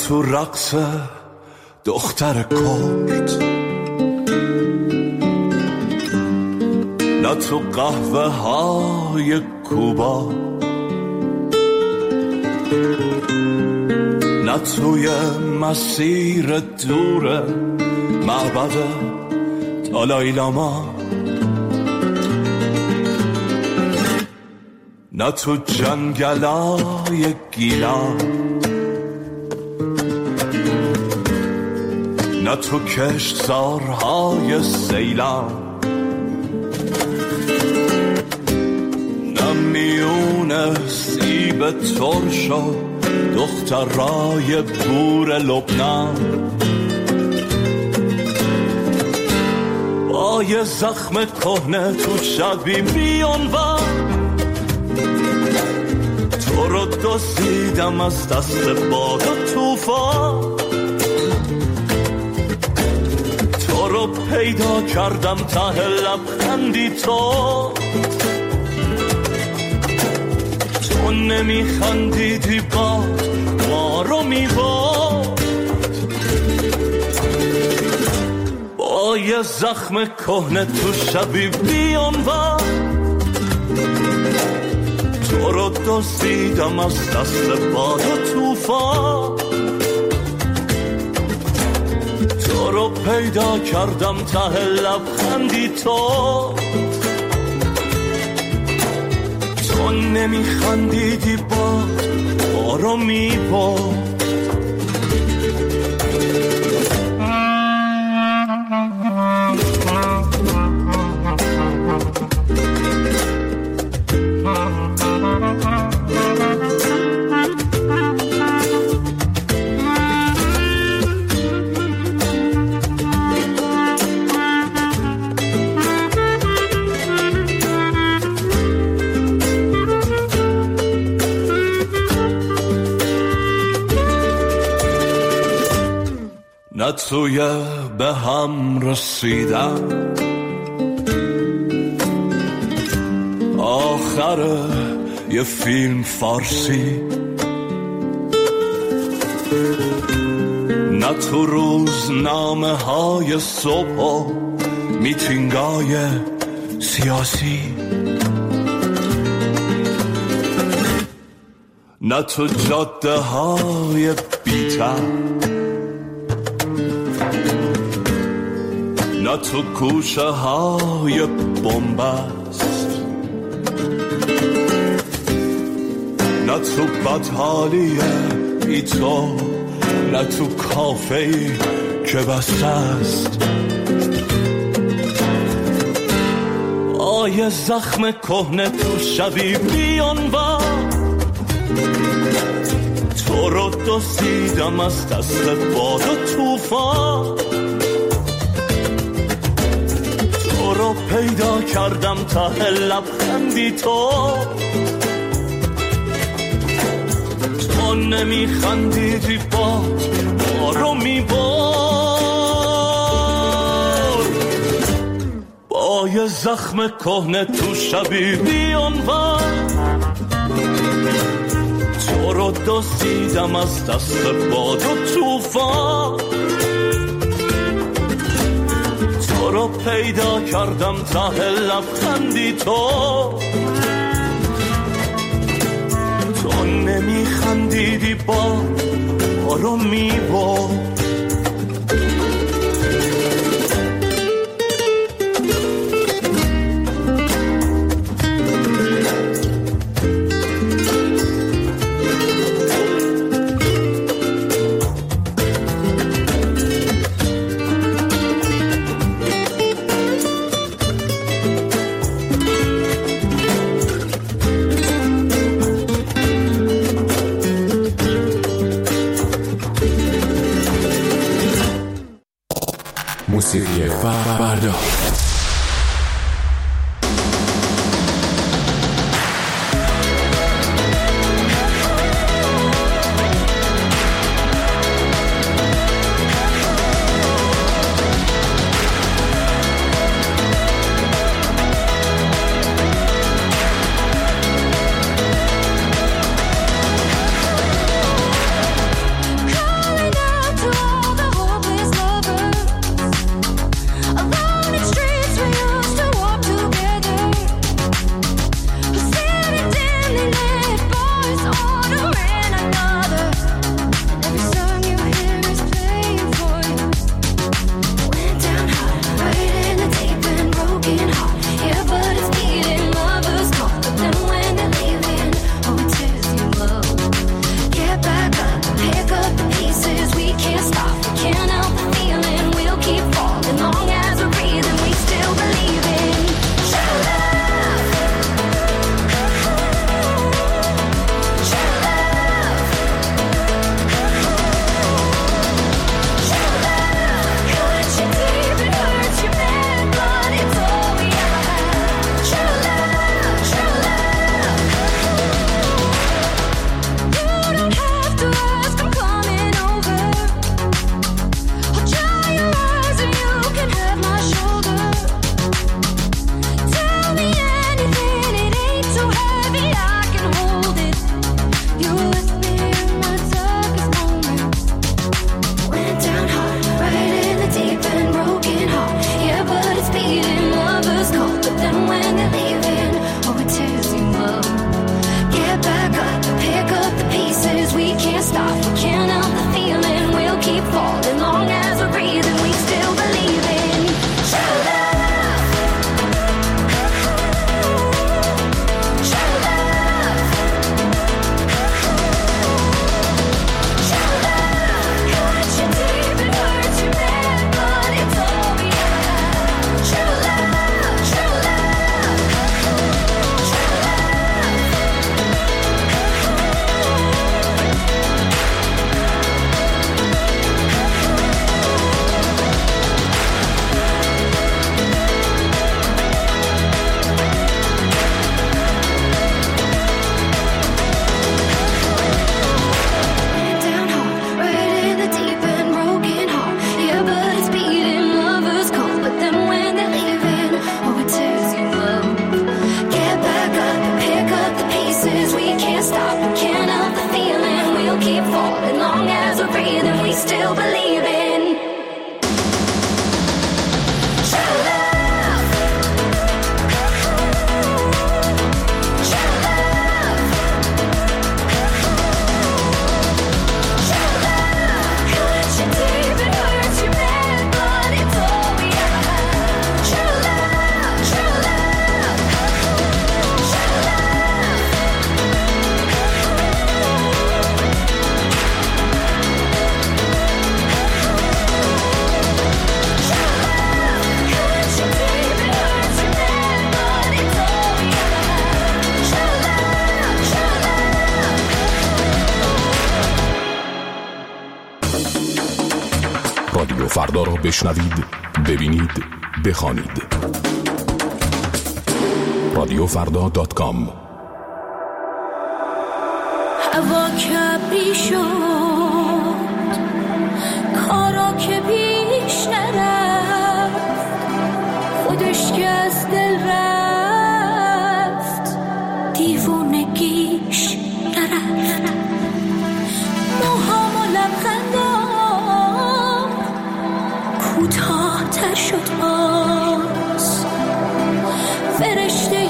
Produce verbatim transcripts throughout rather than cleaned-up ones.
تو رقص دختر کرد، نه تو قهوه های کوبا، نه توی مسیر دور معبد دالای لاما، نه تو جنگلای گیلان، نه تو کشتزارهای سیلان، نه میون سیب ترش و دخترای بور لبنان، با یه زخم کهنه تو شبی میانور، تو رو دزدیدم از دست باد و توفان، تو رو پیدا کردم ته لبخندی تو، تو نمیخندیدی باد ما رو میباد، با یه زخم کهنه تو شبی بیانور، تو رو دزدیدم از دست باد و توفان، تو رو پیدا کردم ته لبخندی تو، تو نمیخندیدی باد ما رو میباد. نه توی به هم رسیدن آخر یه فیلم فارسی، نه تو روزنامه های صبح و میتینگای سیاسی، نه تو جاده های بی‌تر، نه تو کوچه های بنبست، نه تو بدحالی بی تو، نه تو کافه‌ای که بسته است، آیه زخم کهنه تو شبی بیانور، تو رو دزدیدم از دست باد و توفان، تو رو پیدا کردم ته لبخندی تو، تو نمیخندیدی باد ما رو میبار، با یه زخم کهنه تو شبی بیانور، تو رو دزدیدم از دست باد و توفان، تو رو پیدا کردم ته لبخندی تو، تو نمیخندیدی باد ما رو میبرد. موسیقی فردا. Call رادیو فردا را بشنوید، ببینید، بخوانید. رادیو فردا دات کام. هوا کبری شد، کارا که پیش نرفت، خودش که از دل رفت، دیوونگیش نرفت. موهام و لبخندام کوتاه تر شد باز، فرشته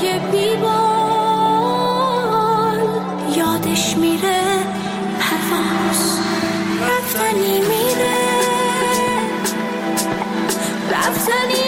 بیبال یادش میره پرواز. رفتنی میره، رفتنی